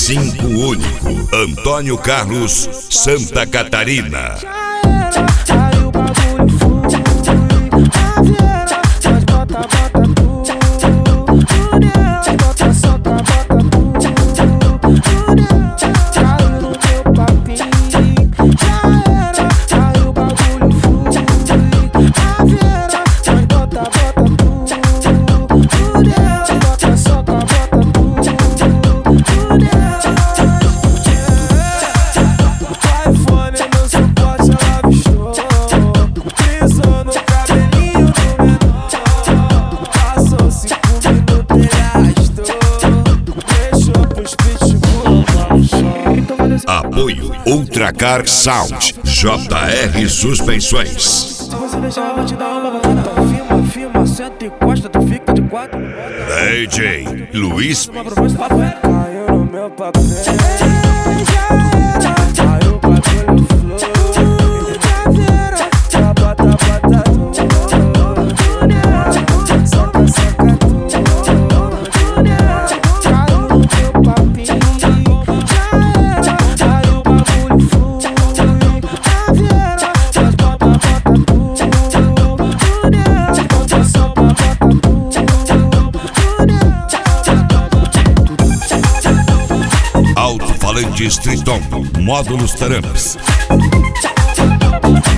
5 único, Antônio Carlos, Santa Catarina. Aí o bagulho flui, a vieira, nós bota tudo dentro, bota solta, bota tudo dentro, caiu no meu papinho, já era. Aí o bagulho flui, a vieira, nós bota tudo dentro, bota solta, bota tudo dentro. O iPhone no suporte ela bichou, pisou no cabelinho do menor, passou 5 minutos ele arrastou, deixou pros pitbull no chão. Apoio Ultracar Sound, JR Suspensões. Se você deixar eu vou te dar uma balada. Então filma, senta e encosta, tu fica de quatro. DJ Luiz. Uma proposta pra fora. Caiu no meu papel, já era. Aí o bagulho flui, já vira, já bota tudo dentro, soca tudo dentro, caiu no meu papinho, já era. Aí o bagulho flui, a vieira, nós bota tudo dentro, bota sopa, bota tudo dentro. Alto-falante Triton, módulos Taramps.